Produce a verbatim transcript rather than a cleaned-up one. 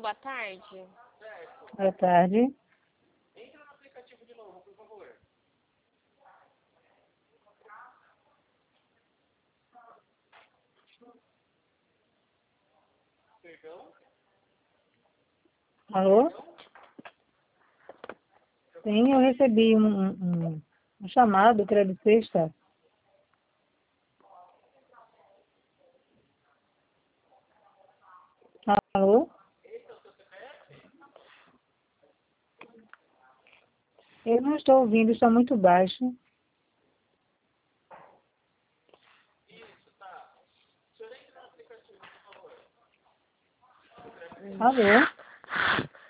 boa tarde. Boa tarde. Entra no aplicativo de novo, por favor. Perdão? Alô? Sim, eu recebi um, um, um chamado do Crédito Sexta. Alô? Eu não estou ouvindo, está muito baixo. Isso, tá. O senhor entra no aplicativo, por favor. Alô?